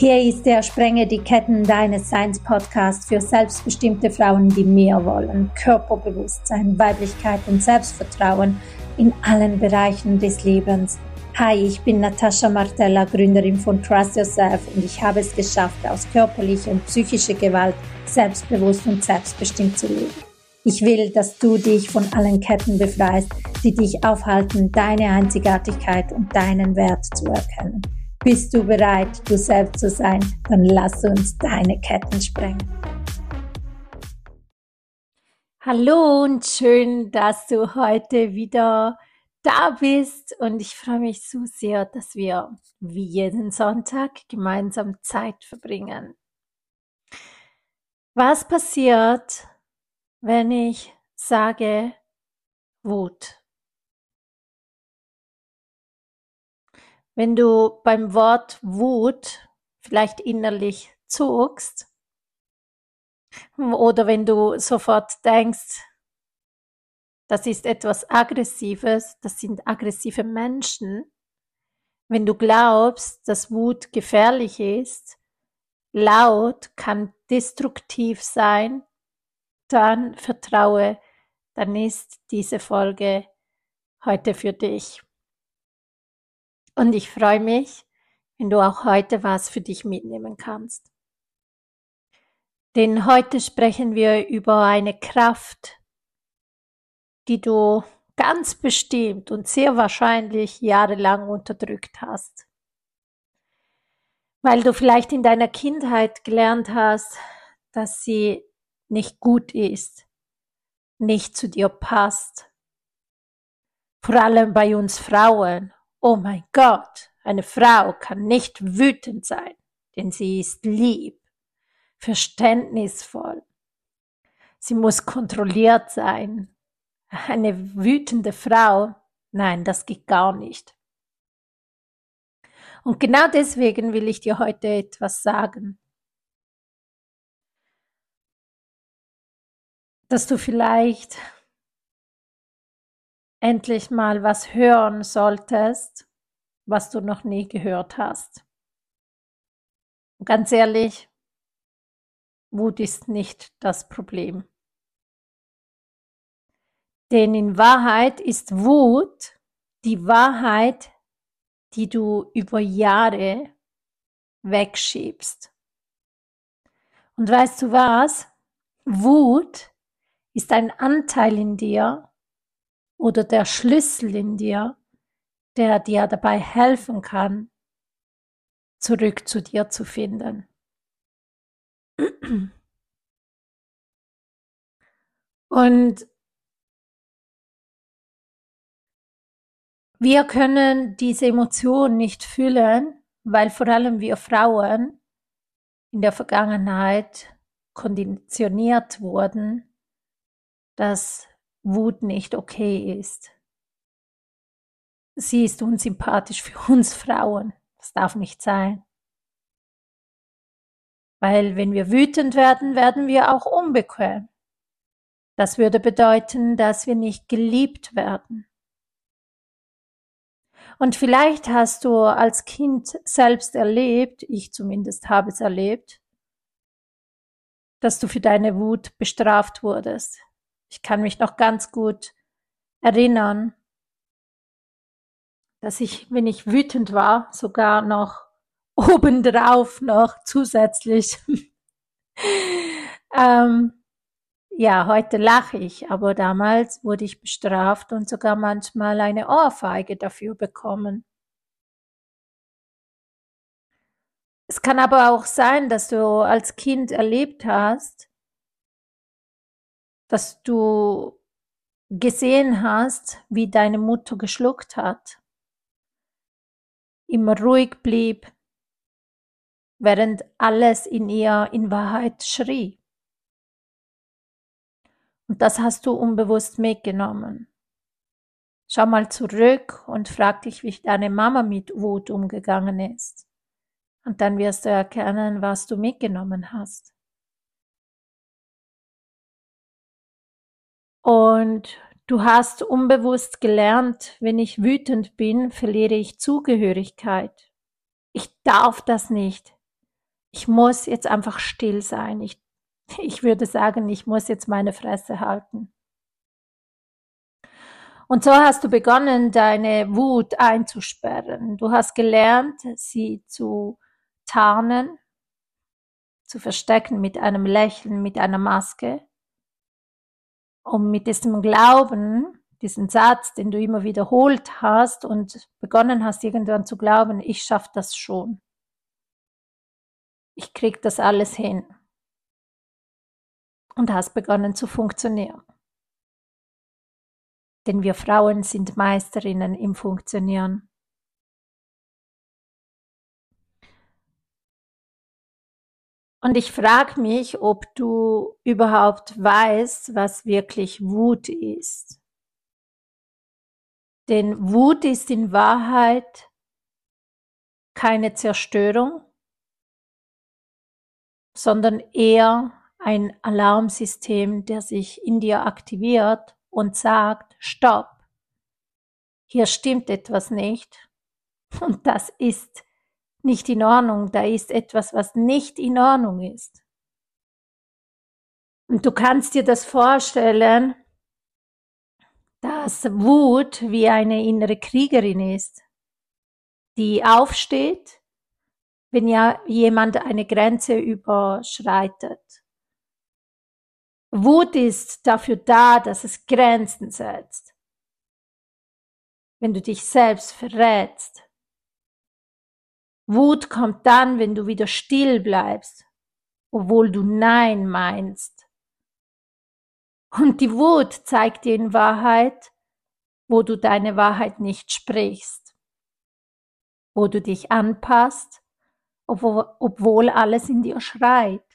Hier ist der Sprenge die Ketten deines Seins Podcast für selbstbestimmte Frauen, die mehr wollen. Körperbewusstsein, Weiblichkeit und Selbstvertrauen in allen Bereichen des Lebens. Hi, ich bin Natascha Martella, Gründerin von Trust Yourself und ich habe es geschafft, aus körperlicher und psychischer Gewalt selbstbewusst und selbstbestimmt zu leben. Ich will, dass du dich von allen Ketten befreist, die dich aufhalten, deine Einzigartigkeit und deinen Wert zu erkennen. Bist du bereit, du selbst zu sein? Dann lass uns deine Ketten sprengen. Hallo und schön, dass du heute wieder da bist und ich freue mich so sehr, dass wir wie jeden Sonntag gemeinsam Zeit verbringen. Was passiert, wenn ich sage Wut? Wenn du beim Wort Wut vielleicht innerlich zuckst oder wenn du sofort denkst, das ist etwas Aggressives, das sind aggressive Menschen, wenn du glaubst, dass Wut gefährlich ist, laut kann destruktiv sein, dann vertraue, dann ist diese Folge heute für dich. Und ich freue mich, wenn du auch heute was für dich mitnehmen kannst. Denn heute sprechen wir über eine Kraft, die du ganz bestimmt und sehr wahrscheinlich jahrelang unterdrückt hast. Weil du vielleicht in deiner Kindheit gelernt hast, dass sie nicht gut ist, nicht zu dir passt. Vor allem bei uns Frauen. Oh mein Gott, eine Frau kann nicht wütend sein, denn sie ist lieb, verständnisvoll. Sie muss kontrolliert sein. Eine wütende Frau, nein, das geht gar nicht. Und genau deswegen will ich dir heute etwas sagen, dass du vielleicht endlich mal was hören solltest, was du noch nie gehört hast. Und ganz ehrlich, Wut ist nicht das Problem. Denn in Wahrheit ist Wut die Wahrheit, die du über Jahre wegschiebst. Und weißt du was? Wut ist ein Anteil in dir oder der Schlüssel in dir, der dir dabei helfen kann, zurück zu dir zu finden. Und wir können diese Emotion nicht fühlen, weil vor allem wir Frauen in der Vergangenheit konditioniert wurden, dass Wut nicht okay ist. Sie ist unsympathisch für uns Frauen. Das darf nicht sein. Weil wenn wir wütend werden, werden wir auch unbequem. Das würde bedeuten, dass wir nicht geliebt werden. Und vielleicht hast du als Kind selbst erlebt, ich zumindest habe es erlebt, dass du für deine Wut bestraft wurdest. Ich kann mich noch ganz gut erinnern, dass ich, wenn ich wütend war, sogar noch obendrauf noch zusätzlich, ja, heute lache ich, aber damals wurde ich bestraft und sogar manchmal eine Ohrfeige dafür bekommen. Es kann aber auch sein, dass du als Kind erlebt hast, dass du gesehen hast, wie deine Mutter geschluckt hat, immer ruhig blieb, während alles in ihr in Wahrheit schrie. Und das hast du unbewusst mitgenommen. Schau mal zurück und frag dich, wie deine Mama mit Wut umgegangen ist. Und dann wirst du erkennen, was du mitgenommen hast. Und du hast unbewusst gelernt, wenn ich wütend bin, verliere ich Zugehörigkeit. Ich darf das nicht. Ich muss jetzt einfach still sein. Ich würde sagen, ich muss jetzt meine Fresse halten. Und so hast du begonnen, deine Wut einzusperren. Du hast gelernt, sie zu tarnen, zu verstecken mit einem Lächeln, mit einer Maske, um mit diesem Glauben, diesen Satz, den du immer wiederholt hast und begonnen hast, irgendwann zu glauben, ich schaffe das schon. Ich krieg das alles hin. Und hast begonnen zu funktionieren. Denn wir Frauen sind Meisterinnen im Funktionieren. Und ich frage mich, ob du überhaupt weißt, was wirklich Wut ist. Denn Wut ist in Wahrheit keine Zerstörung, sondern eher ein Alarmsystem, der sich in dir aktiviert und sagt, stopp, hier stimmt etwas nicht und das ist nicht in Ordnung, da ist etwas, was nicht in Ordnung ist. Und du kannst dir das vorstellen, dass Wut wie eine innere Kriegerin ist, die aufsteht, wenn ja jemand eine Grenze überschreitet. Wut ist dafür da, dass es Grenzen setzt. Wenn du dich selbst verrätst. Wut kommt dann, wenn du wieder still bleibst, obwohl du Nein meinst. Und die Wut zeigt dir in Wahrheit, wo du deine Wahrheit nicht sprichst, wo du dich anpasst, obwohl alles in dir schreit.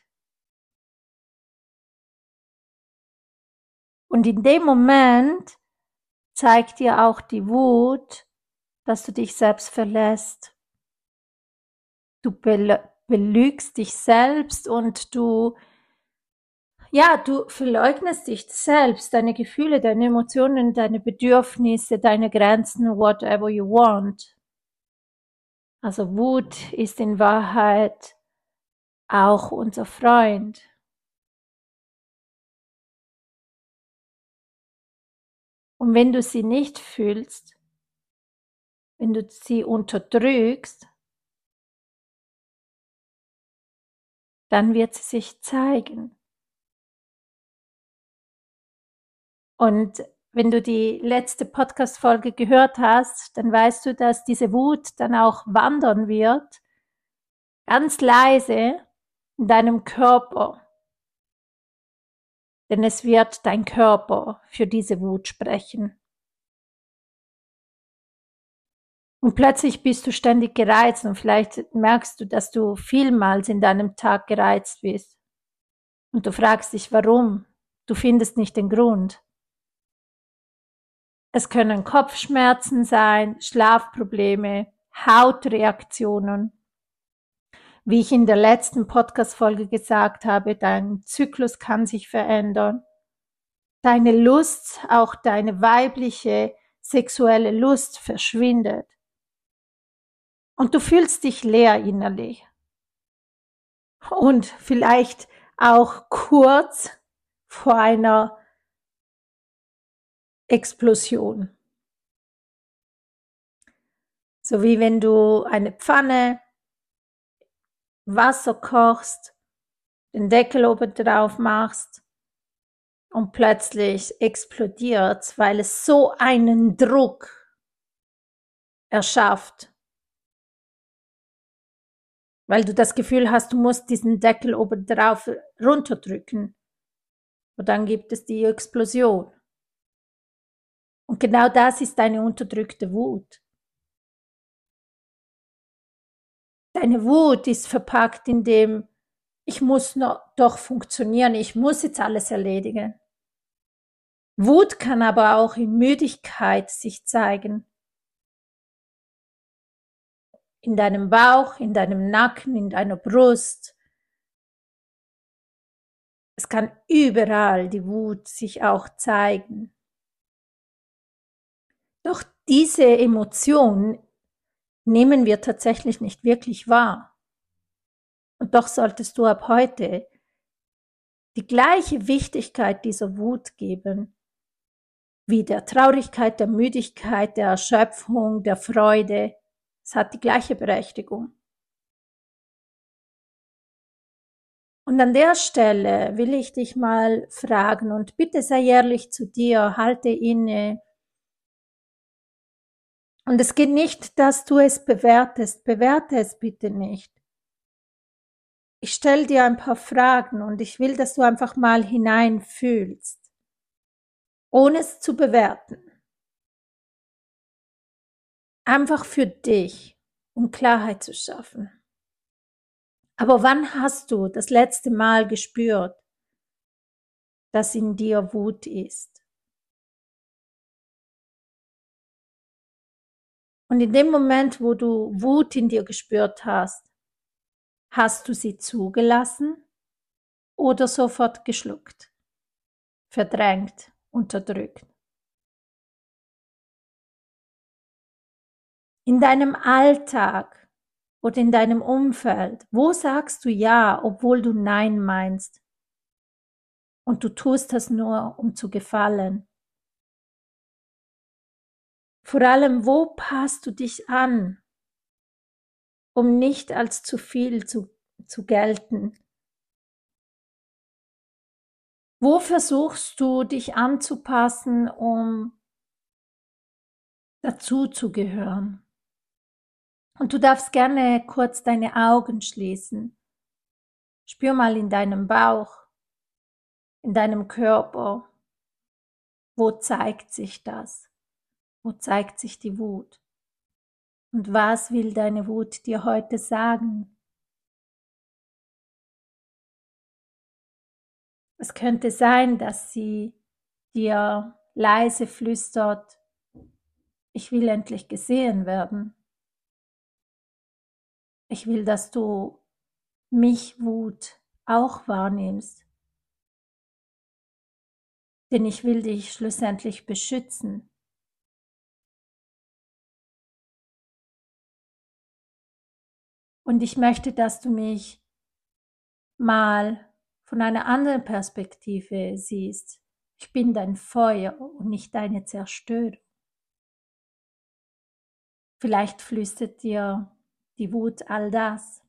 Und in dem Moment zeigt dir auch die Wut, dass du dich selbst verlässt. Du belügst dich selbst und du verleugnest dich selbst, deine Gefühle, deine Emotionen, deine Bedürfnisse, deine Grenzen, whatever you want. Also Wut ist in Wahrheit auch unser Freund. Und wenn du sie nicht fühlst, wenn du sie unterdrückst, dann wird sie sich zeigen. Und wenn du die letzte Podcast-Folge gehört hast, dann weißt du, dass diese Wut dann auch wandern wird, ganz leise in deinem Körper. Denn es wird dein Körper für diese Wut sprechen. Und plötzlich bist du ständig gereizt und vielleicht merkst du, dass du vielmals in deinem Tag gereizt bist. Und du fragst dich, warum? Du findest nicht den Grund. Es können Kopfschmerzen sein, Schlafprobleme, Hautreaktionen. Wie ich in der letzten Podcast-Folge gesagt habe, dein Zyklus kann sich verändern. Deine Lust, auch deine weibliche sexuelle Lust verschwindet. Und du fühlst dich leer innerlich. Und vielleicht auch kurz vor einer Explosion. So wie wenn du eine Pfanne, Wasser kochst, den Deckel oben drauf machst und plötzlich explodiert, weil es so einen Druck erschafft. Weil du das Gefühl hast, du musst diesen Deckel oben drauf runterdrücken. Und dann gibt es die Explosion. Und genau das ist deine unterdrückte Wut. Deine Wut ist verpackt in dem, ich muss doch funktionieren, ich muss jetzt alles erledigen. Wut kann aber auch in Müdigkeit sich zeigen. In deinem Bauch, in deinem Nacken, in deiner Brust. Es kann überall die Wut sich auch zeigen. Doch diese Emotion nehmen wir tatsächlich nicht wirklich wahr. Und doch solltest du ab heute die gleiche Wichtigkeit dieser Wut geben, wie der Traurigkeit, der Müdigkeit, der Erschöpfung, der Freude. Es hat die gleiche Berechtigung. Und an der Stelle will ich dich mal fragen und bitte sei ehrlich zu dir, halte inne. Und es geht nicht, dass du es bewertest, bewerte es bitte nicht. Ich stelle dir ein paar Fragen und ich will, dass du einfach mal hineinfühlst, ohne es zu bewerten. Einfach für dich, um Klarheit zu schaffen. Aber wann hast du das letzte Mal gespürt, dass in dir Wut ist? Und in dem Moment, wo du Wut in dir gespürt hast, hast du sie zugelassen oder sofort geschluckt, verdrängt, unterdrückt? In deinem Alltag oder in deinem Umfeld, wo sagst du ja, obwohl du nein meinst? Und du tust das nur, um zu gefallen. Vor allem, wo passt du dich an, um nicht als zu viel zu gelten? Wo versuchst du dich anzupassen, um dazu zu gehören? Und du darfst gerne kurz deine Augen schließen. Spür mal in deinem Bauch, in deinem Körper. Wo zeigt sich das? Wo zeigt sich die Wut? Und was will deine Wut dir heute sagen? Es könnte sein, dass sie dir leise flüstert, ich will endlich gesehen werden. Ich will, dass du mich, Wut, auch wahrnimmst. Denn ich will dich schlussendlich beschützen. Und ich möchte, dass du mich mal von einer anderen Perspektive siehst. Ich bin dein Feuer und nicht deine Zerstörung. Vielleicht flüstert dir die Wut all das.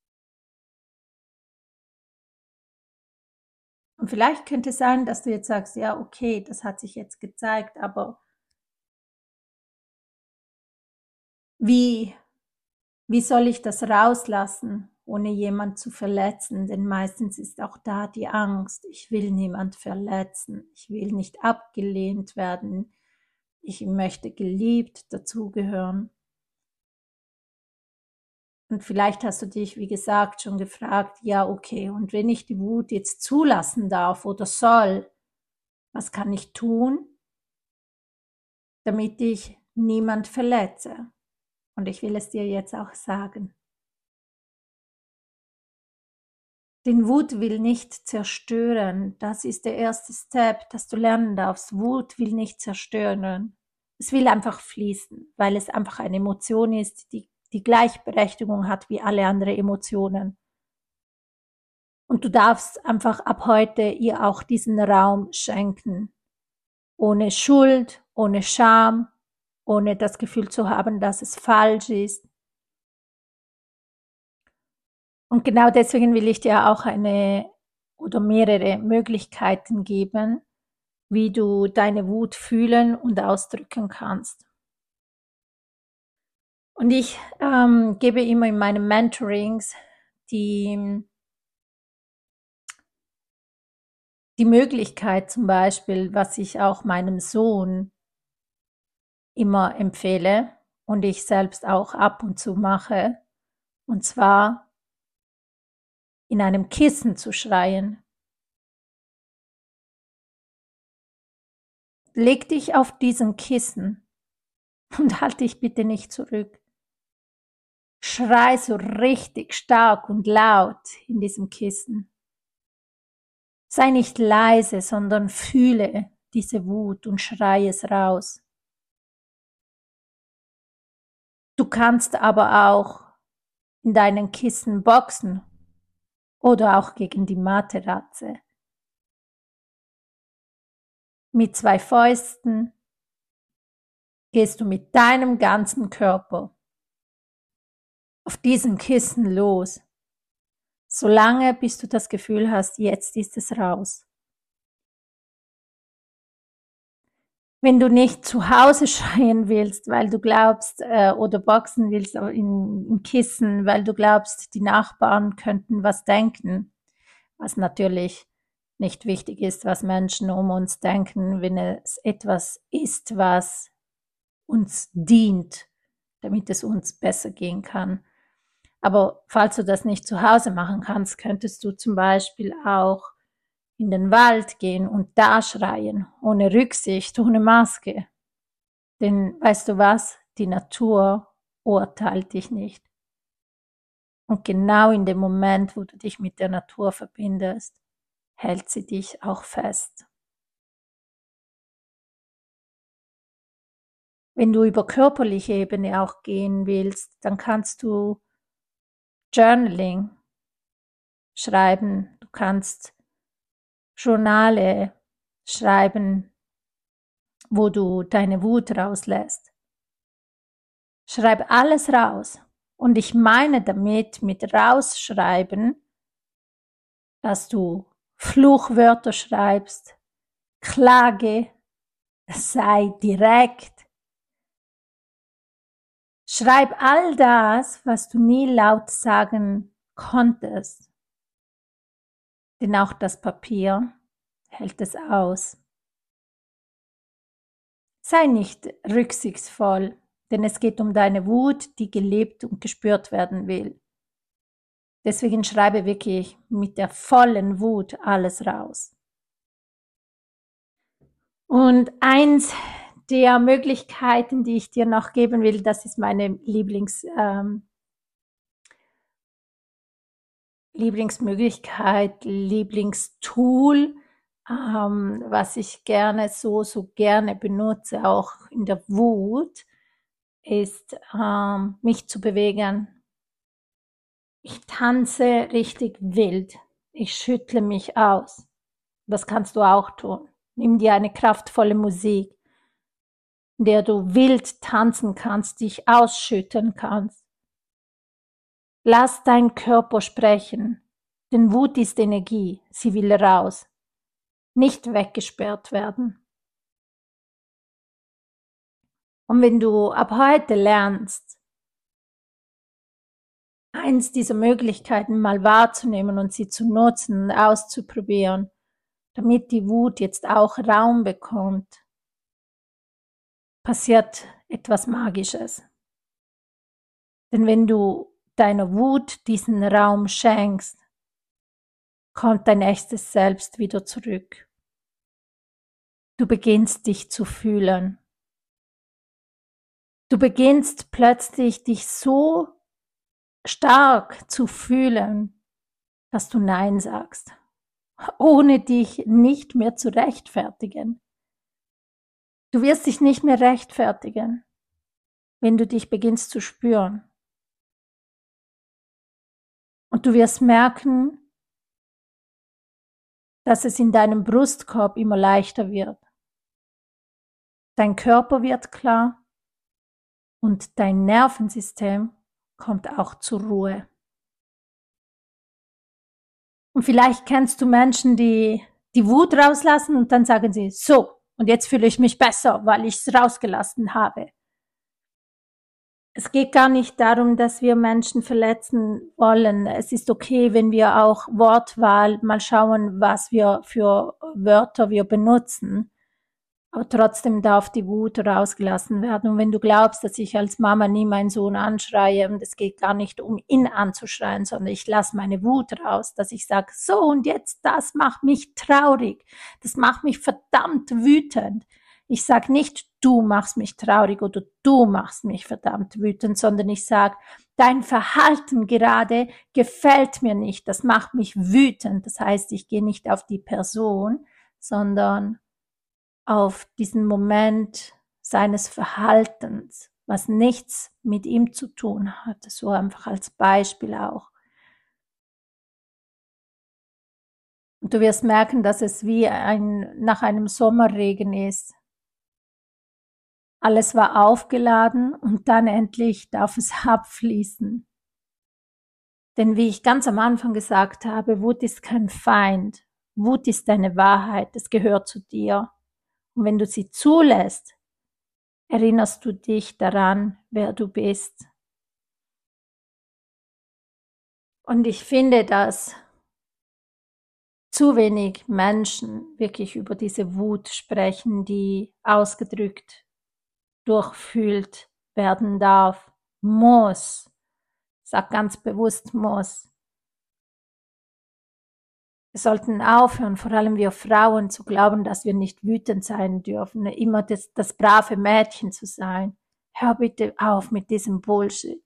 Und vielleicht könnte es sein, dass du jetzt sagst, ja, okay, das hat sich jetzt gezeigt, aber wie soll ich das rauslassen, ohne jemand zu verletzen? Denn meistens ist auch da die Angst, ich will niemand verletzen, ich will nicht abgelehnt werden, ich möchte geliebt dazugehören. Und vielleicht hast du dich, wie gesagt, schon gefragt, ja, okay, und wenn ich die Wut jetzt zulassen darf oder soll, was kann ich tun, damit ich niemand verletze? Und ich will es dir jetzt auch sagen. Denn Wut will nicht zerstören. Das ist der erste Step, dass du lernen darfst. Wut will nicht zerstören. Es will einfach fließen, weil es einfach eine Emotion ist, die die Gleichberechtigung hat wie alle anderen Emotionen. Und du darfst einfach ab heute ihr auch diesen Raum schenken. Ohne Schuld, ohne Scham, ohne das Gefühl zu haben, dass es falsch ist. Und genau deswegen will ich dir auch eine oder mehrere Möglichkeiten geben, wie du deine Wut fühlen und ausdrücken kannst. Und ich gebe immer in meinen Mentorings die Möglichkeit zum Beispiel, was ich auch meinem Sohn immer empfehle und ich selbst auch ab und zu mache, und zwar in einem Kissen zu schreien. Leg dich auf diesen Kissen und halt dich bitte nicht zurück. Schrei so richtig stark und laut in diesem Kissen. Sei nicht leise, sondern fühle diese Wut und schrei es raus. Du kannst aber auch in deinen Kissen boxen oder auch gegen die Matratze. Mit 2 Fäusten gehst du mit deinem ganzen Körper auf diesen Kissen los, solange bis du das Gefühl hast, jetzt ist es raus. Wenn du nicht zu Hause schreien willst, weil du glaubst, oder boxen willst im Kissen, weil du glaubst, die Nachbarn könnten was denken, was natürlich nicht wichtig ist, was Menschen um uns denken, wenn es etwas ist, was uns dient, damit es uns besser gehen kann. Aber falls du das nicht zu Hause machen kannst, könntest du zum Beispiel auch in den Wald gehen und da schreien, ohne Rücksicht, ohne Maske. Denn weißt du was? Die Natur urteilt dich nicht. Und genau in dem Moment, wo du dich mit der Natur verbindest, hält sie dich auch fest. Wenn du über körperliche Ebene auch gehen willst, dann kannst du Journaling schreiben. Du kannst Journale schreiben, wo du deine Wut rauslässt. Schreib alles raus. Und ich meine damit mit rausschreiben, dass du Fluchwörter schreibst, Klage, sei direkt. Schreib all das, was du nie laut sagen konntest. Denn auch das Papier hält es aus. Sei nicht rücksichtsvoll, denn es geht um deine Wut, die gelebt und gespürt werden will. Deswegen schreibe wirklich mit der vollen Wut alles raus. Und eins der Möglichkeiten, die ich dir noch geben will, das ist meine Lieblingsmöglichkeit, Lieblingstool, was ich so gerne benutze, auch in der Wut, ist mich zu bewegen. Ich tanze richtig wild. Ich schüttle mich aus. Das kannst du auch tun. Nimm dir eine kraftvolle Musik, in der du wild tanzen kannst, dich ausschütten kannst. Lass deinen Körper sprechen, denn Wut ist Energie, sie will raus, nicht weggesperrt werden. Und wenn du ab heute lernst, eins dieser Möglichkeiten mal wahrzunehmen und sie zu nutzen und auszuprobieren, damit die Wut jetzt auch Raum bekommt, passiert etwas Magisches. Denn wenn du deiner Wut diesen Raum schenkst, kommt dein echtes Selbst wieder zurück. Du beginnst dich zu fühlen. Du beginnst plötzlich dich so stark zu fühlen, dass du Nein sagst, ohne dich nicht mehr zu rechtfertigen. Du wirst dich nicht mehr rechtfertigen, wenn du dich beginnst zu spüren. Und du wirst merken, dass es in deinem Brustkorb immer leichter wird. Dein Körper wird klar und dein Nervensystem kommt auch zur Ruhe. Und vielleicht kennst du Menschen, die die Wut rauslassen und dann sagen sie, so, und jetzt fühle ich mich besser, weil ich es rausgelassen habe. Es geht gar nicht darum, dass wir Menschen verletzen wollen. Es ist okay, wenn wir auch Wortwahl mal schauen, was wir für Wörter wir benutzen. Aber trotzdem darf die Wut rausgelassen werden. Und wenn du glaubst, dass ich als Mama nie meinen Sohn anschreie, und es geht gar nicht um ihn anzuschreien, sondern ich lasse meine Wut raus, dass ich sage, so und jetzt, das macht mich traurig, das macht mich verdammt wütend. Ich sage nicht, du machst mich traurig oder du machst mich verdammt wütend, sondern ich sage, dein Verhalten gerade gefällt mir nicht, das macht mich wütend. Das heißt, ich gehe nicht auf die Person, sondern auf diesen Moment seines Verhaltens, was nichts mit ihm zu tun hat, so einfach als Beispiel auch. Und du wirst merken, dass es wie nach einem Sommerregen ist. Alles war aufgeladen und dann endlich darf es abfließen. Denn wie ich ganz am Anfang gesagt habe, Wut ist kein Feind. Wut ist deine Wahrheit, es gehört zu dir. Und wenn du sie zulässt, erinnerst du dich daran, wer du bist. Und ich finde, dass zu wenig Menschen wirklich über diese Wut sprechen, die ausgedrückt, durchfühlt werden darf, muss. Ich sag ganz bewusst muss. Wir sollten aufhören, vor allem wir Frauen, zu glauben, dass wir nicht wütend sein dürfen, immer das brave Mädchen zu sein. Hör bitte auf mit diesem Bullshit.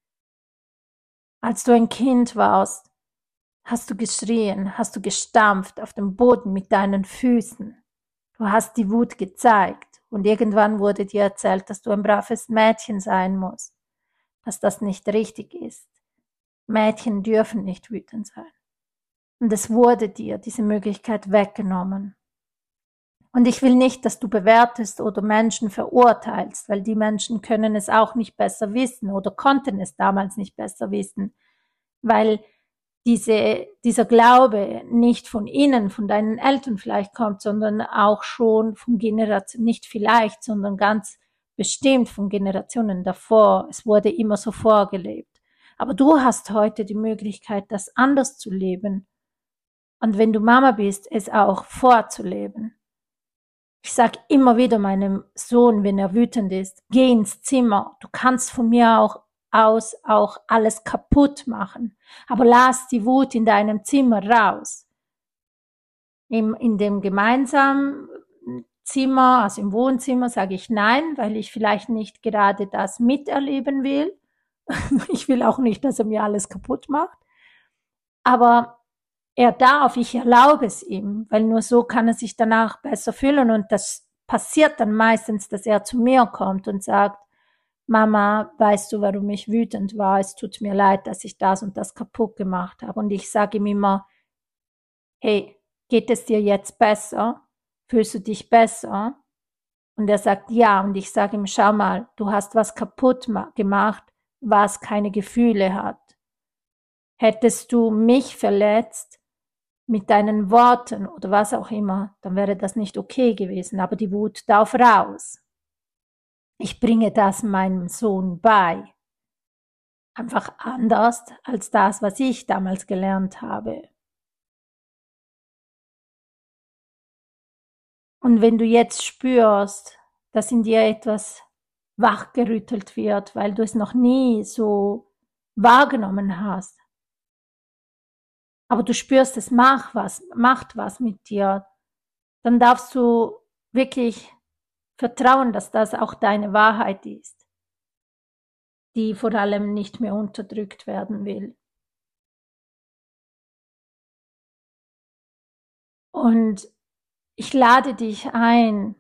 Als du ein Kind warst, hast du geschrien, hast du gestampft auf dem Boden mit deinen Füßen. Du hast die Wut gezeigt und irgendwann wurde dir erzählt, dass du ein braves Mädchen sein musst, dass das nicht richtig ist. Mädchen dürfen nicht wütend sein. Und es wurde dir diese Möglichkeit weggenommen. Und ich will nicht, dass du bewertest oder Menschen verurteilst, weil die Menschen können es auch nicht besser wissen oder konnten es damals nicht besser wissen, weil dieser Glaube nicht von ihnen, von deinen Eltern vielleicht kommt, sondern auch schon von Generationen, nicht vielleicht, sondern ganz bestimmt von Generationen davor. Es wurde immer so vorgelebt. Aber du hast heute die Möglichkeit, das anders zu leben. Und wenn du Mama bist, es auch vorzuleben. Ich sage immer wieder meinem Sohn, wenn er wütend ist, geh ins Zimmer. Du kannst von mir auch alles kaputt machen. Aber lass die Wut in deinem Zimmer raus. In dem gemeinsamen Zimmer, also im Wohnzimmer, sage ich nein, weil ich vielleicht nicht gerade das miterleben will. Ich will auch nicht, dass er mir alles kaputt macht. Aber er darf, ich erlaube es ihm, weil nur so kann er sich danach besser fühlen und das passiert dann meistens, dass er zu mir kommt und sagt, Mama, weißt du, warum ich wütend war? Es tut mir leid, dass ich das und das kaputt gemacht habe. Und ich sage ihm immer, hey, geht es dir jetzt besser? Fühlst du dich besser? Und er sagt ja. Und ich sage ihm, schau mal, du hast was kaputt gemacht, was keine Gefühle hat. Hättest du mich verletzt mit deinen Worten oder was auch immer, dann wäre das nicht okay gewesen. Aber die Wut darf raus. Ich bringe das meinem Sohn bei. Einfach anders als das, was ich damals gelernt habe. Und wenn du jetzt spürst, dass in dir etwas wachgerüttelt wird, weil du es noch nie so wahrgenommen hast, aber du spürst, es macht was mit dir, dann darfst du wirklich vertrauen, dass das auch deine Wahrheit ist, die vor allem nicht mehr unterdrückt werden will. Und ich lade dich ein,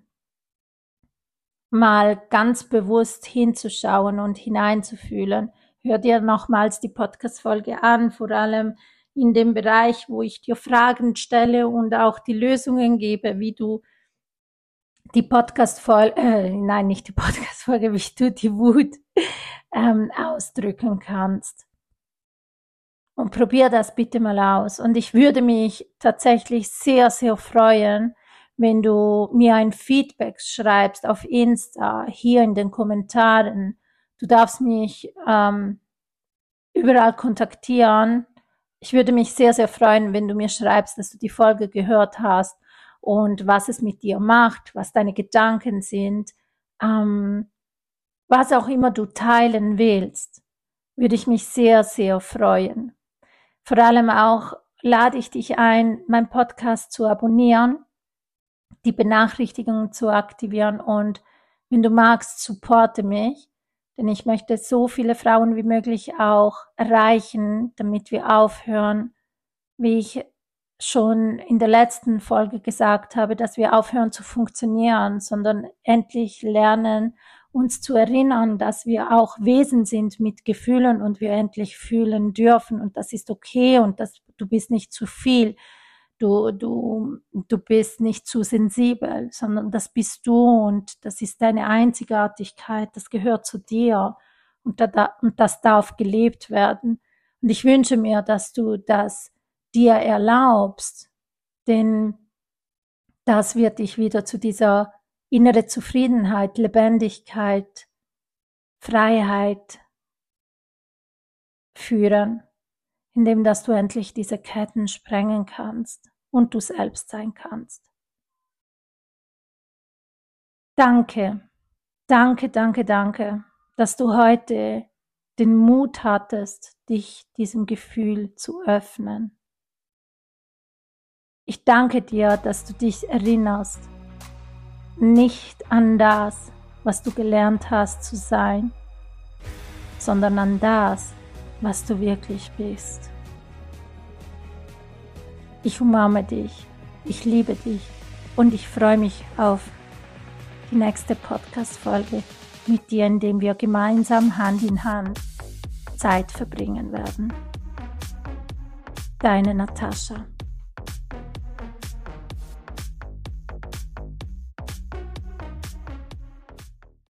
mal ganz bewusst hinzuschauen und hineinzufühlen. Hör dir nochmals die Podcast-Folge an, vor allem in dem Bereich, wo ich dir Fragen stelle und auch die Lösungen gebe, wie du die Podcast-Folge, nicht die Podcast-Folge, wie du die Wut ausdrücken kannst. Und probier das bitte mal aus. Und ich würde mich tatsächlich sehr, sehr freuen, wenn du mir ein Feedback schreibst auf Insta, hier in den Kommentaren. Du darfst mich überall kontaktieren. Ich würde mich sehr, sehr freuen, wenn du mir schreibst, dass du die Folge gehört hast und was es mit dir macht, was deine Gedanken sind, was auch immer du teilen willst, würde ich mich sehr, sehr freuen. Vor allem auch lade ich dich ein, meinen Podcast zu abonnieren, die Benachrichtigungen zu aktivieren und wenn du magst, supporte mich, denn ich möchte so viele Frauen wie möglich auch erreichen, damit wir aufhören, wie ich schon in der letzten Folge gesagt habe, dass wir aufhören zu funktionieren, sondern endlich lernen, uns zu erinnern, dass wir auch Wesen sind mit Gefühlen und wir endlich fühlen dürfen und das ist okay und du bist nicht zu viel. du bist nicht zu sensibel, sondern das bist du und das ist deine Einzigartigkeit, das gehört zu dir und das darf gelebt werden. Und ich wünsche mir, dass du das dir erlaubst, denn das wird dich wieder zu dieser innere Zufriedenheit, Lebendigkeit, Freiheit führen, indem dass du endlich diese Ketten sprengen kannst und du selbst sein kannst. Danke, danke, danke, danke, dass du heute den Mut hattest, dich diesem Gefühl zu öffnen. Ich danke dir, dass du dich erinnerst, nicht an das, was du gelernt hast zu sein, sondern an das, was du wirklich bist. Ich umarme dich, ich liebe dich und ich freue mich auf die nächste Podcast-Folge mit dir, in dem wir gemeinsam Hand in Hand Zeit verbringen werden. Deine Natascha.